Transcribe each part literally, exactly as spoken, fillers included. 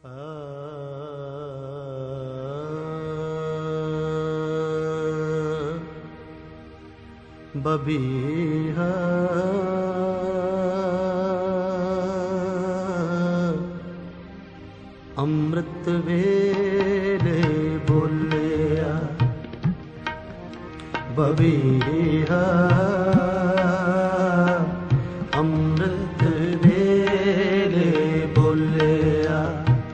ਬਬੀਹਾ ਅੰਮ੍ਰਿਤ ਵੇਲੇ ਬੋਲਿਆ, ਬਬੀਹਾ ਅੰਮ੍ਰਿਤ ਵੇਲੇ ਬੋਲਿਆ।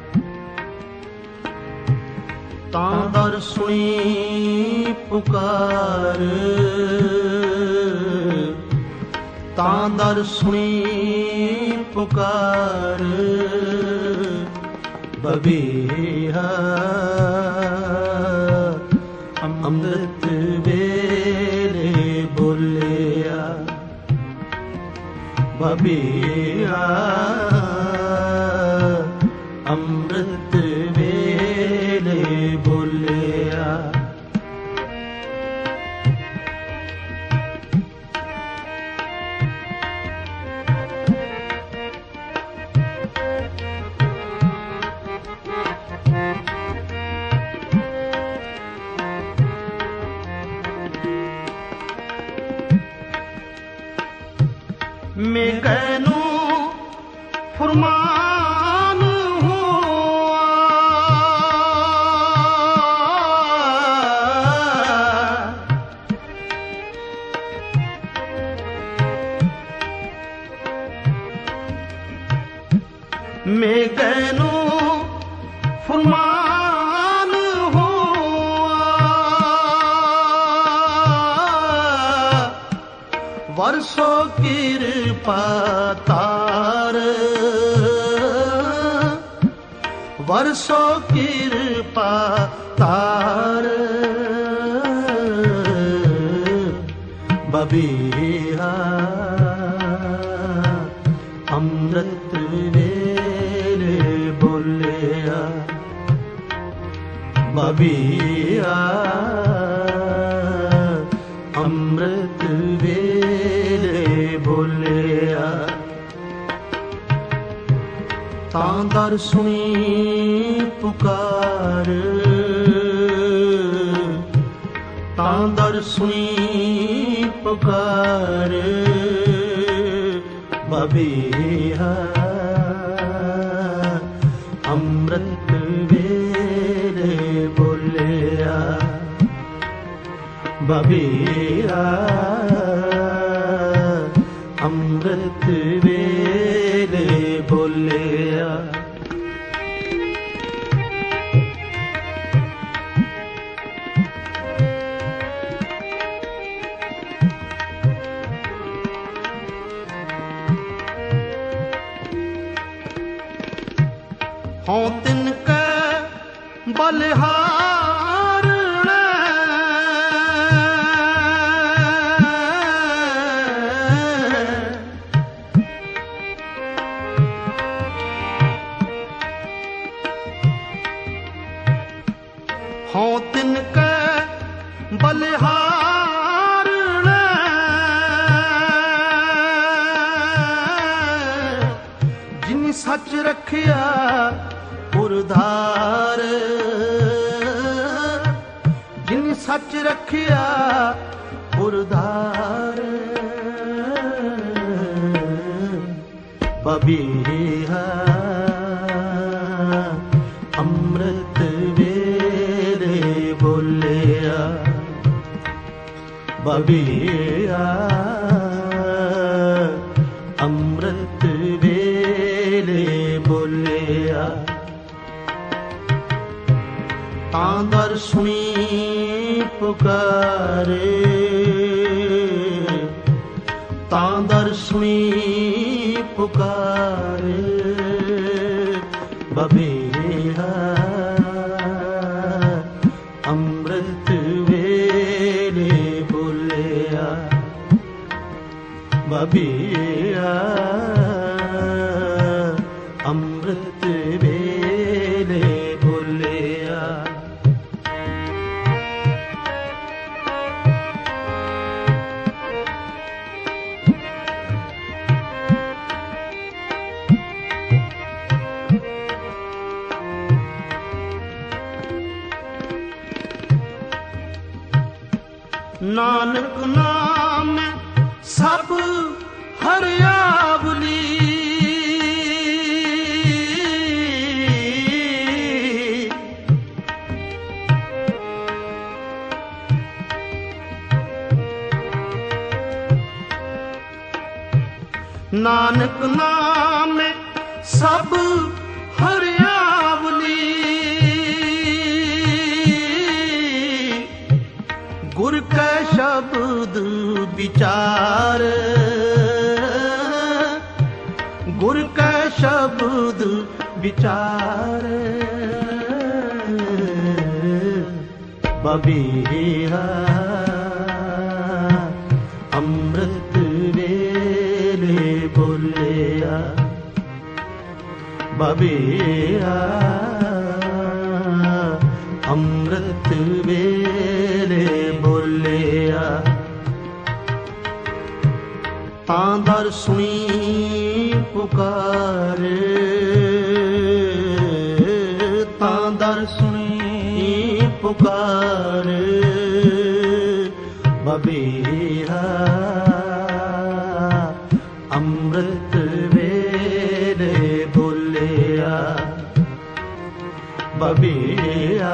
ਤਾਂ ਦਰ ਸੁਣੀ ਪੁਕਾਰ, ਤਾਂ ਦਰ ਸੁਣੀ ਪੁਕਾਰ, ਬਬੀਹਾ ਅੰਮ੍ਰਿਤ ਵੇਲੇ ਬੋਲਿਆ, ਬਬੀਹਾ ਅੰਮ੍ਰਿਤ ਵੇਲੇ ਬੋਲਿਆ। ਮੇਘਨੂ ਫੁਰਮਾਨ ਹੋਆ, ਮੇਘਨੂ ਫੁਰਮਾਨ ਹੋਆ, ਵਰਸੋ ਕਿਰਪਾ ਤਾਰ, ਵਰਸੋ ਕਿਰਪਾ ਤਾਰ, ਬਬੀਹਾ ਅੰਮ੍ਰਿਤ ਵੇਲੇ ਬੋਲਿਆ, ਬਬੀਹਾ ਅੰਮ੍ਰਿਤ ਵੇਲੇ ਬੋਲਿਆ। ਤਾਂ ਦਰ ਸੁਣੀ ਪੁਕਾਰ, ਤਾਂ ਦਰ ਸੁਣੀ ਪੁਕਾਰ, ਬਬੀਹਾ ਅੰਮ੍ਰਿਤ ਵੇਲੇ ਬੋਲਿਆ, ਬਬੀਹਾ ਅੰਮ੍ਰਿਤ ਵੇਲੇ ਬੋਲਿਆ। ਹੋਂ ਤਿਨ ਕੈ ਬਲਿਹਾਰ, ਹੋਂ ਤਿਨ ਕੈ ਬਲਿਹਾਰ, ਜਿਨ ਸੱਚ ਰੱਖਿਆ ਪੁਰਧਾਰ, ਜਿਨ ਸੱਚ ਰੱਖਿਆ ਪੁਰਧਾਰ, ਬਬੀਹਾ ਅੰਮ੍ਰਿਤ ਵੇਲੇ ਬੋਲਿਆ, ਬਬੀਹਾ ਅੰਮ੍ਰਿਤ ਵੇਲੇ ਬੋਲਿਆ। ਤਾਂ ਦਰ ਸੁਣੀ ਪੁਕਾਰੇ, ਤਾਂ ਦਰ ਸੁਣੀ ਪੁਕਾਰੇ, ਬਬੀਹਾ ਅੰਮ੍ਰਿਤ ਵੇਲੇ ਬੋਲਿਆ, ਬਬੀਹਾ ਅੰਮ੍ਰਿਤ ਵੇਲੇ ਬੋਲਿਆ। ਨਾਨਕ ਨਾਮ ਸਭ ਹਰਿਆਵਲੀ। ਨਾਨਕ ਨਾਮ ਸਭ ਹਰਿਆਵਲੀ। ਗੁਰ ਕੈ ਸ਼ਬਦ ਵਿਚਾਰ, ਗੁਰ ਕੈ ਸ਼ਬਦ ਵਿਚਾਰ। ਬਬੀਹਾ ਅੰਮ੍ਰਿਤ ਵੇਲੇ ਬੋਲਿਆ, ਬਬੀਹਾ ਅੰਮ੍ਰਿਤ ਵੇਲੇ ਬੋਲਿਆ। ਤਾਂ ਦਰ ਸੁਣੀ ਪੁਕਾਰ, ਤਾਂ ਦਰ ਸੁਣੀ ਪੁਕਾਰ। ਬਬੀਹਾ ਅੰਮ੍ਰਿਤ ਵੇਲੇ ਬੋਲਿਆ, ਬਬੀਹਾ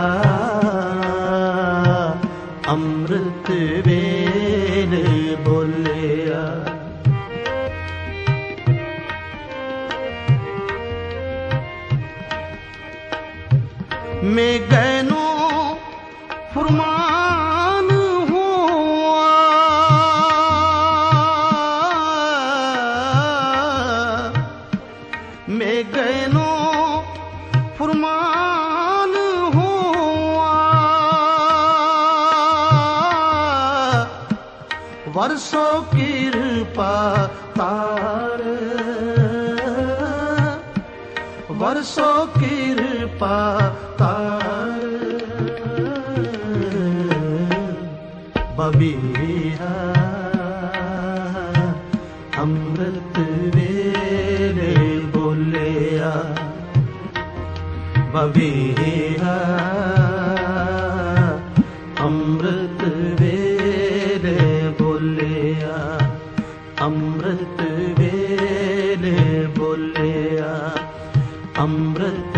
ਅੰਮ੍ਰਿਤ ਵੇਲੇ ਬੋਲਿਆ। ਮੈਂ ਗੈਨੋ ਫੁਰਮਾਨ ਹੁਆ, ਮੈਂ ਗੈਨੋ ਫੁਰਮਾਨ ਹੁਆ। ਵਰਸੋ ਕਿਰਪਾ ਤਾਰ, ਵਰਸੋ ਕਿਰਪਾ ਤਾਰ। ਬਬੀਹਾ ਅੰਮ੍ਰਿਤ ਵੇਲੇ ਬੋਲਿਆ, ਬਬੀਹਾ ਅੰਮ੍ਰਿਤ ਵੇਲੇ ਬੋਲਿਆ, ਅੰਮ੍ਰਿਤ ਵੇਲੇ ਬੋਲਿਆ, ਅੰਮ੍ਰਿਤ